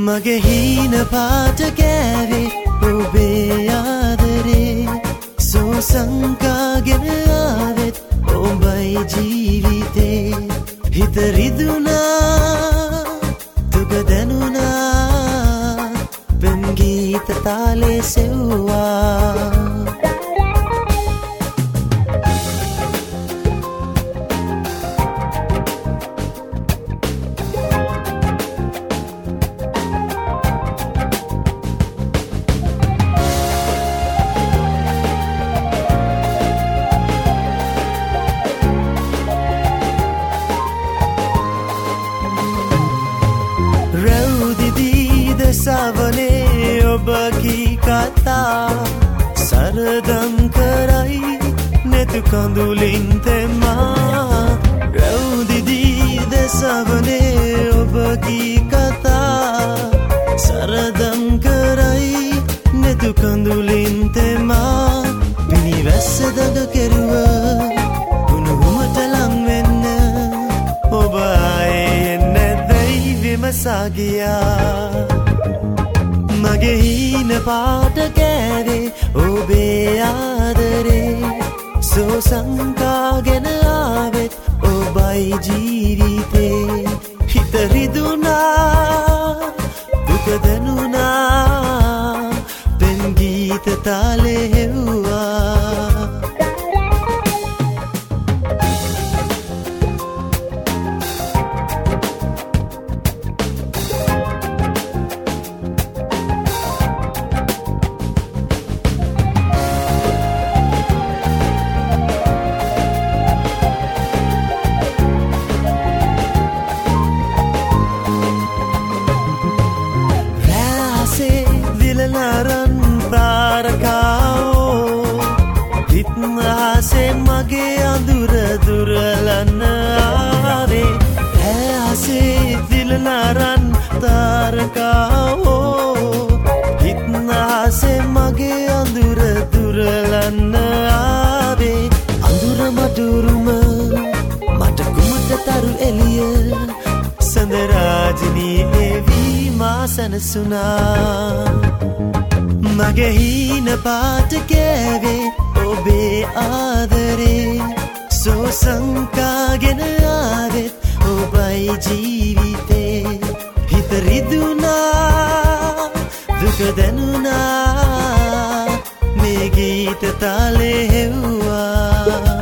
මගේ හීන පාට කෑවේ ඔබේ ආදරේ සෝසංකාගෙන ආවෙත් ඔබයි ජීවිතේ හිත රිදුනා දුක දැනුණා පෙම් ගීත තාලේ සෙව්වා සවනේ ඔබගේ කතා සරදම් කරයි නැතු කඳුලින් තෙමා රවුදිදී දසවනේ ඔබගේ කතා සරදම් කරයි නැතු කඳුලින් තෙමා පිනිවැස්ස දග කෙරුව උණුහුමට ලං වෙන්න ඔබ ආයේ එන්නේ නැද්දයි විමසා ගියා මගේ හීන පාට කෑවේ ඔබේ ආදරේ සෝසංකාගෙන ආවෙත් ඔබයි ජීවිතේ හිත රිදුනා දුක දැනුණා පෙම් ගීත තාලේ හෙව්වා නරන් තාරකාවෝ හිත්හසේ මගේ අඳුර දුරලන්න ආවේ ඇසේ දිල නරන් තාරකාවෝ හිත්හසේ මගේ අඳුර දුරලන්න ආවේ අඳුර මටුරුම මට කුමට තරු එලිය සඳරාජනී එවී මා සැනසුනා මගේ හීන පාට කෑවේ ඔබේ ආදරේ සෝසංකාගෙන ආවෙත් ඔබයි ජීවිතේ හිත රිදුනා දුක දැනුණා මේ ගීත තාලේ හෙව්වා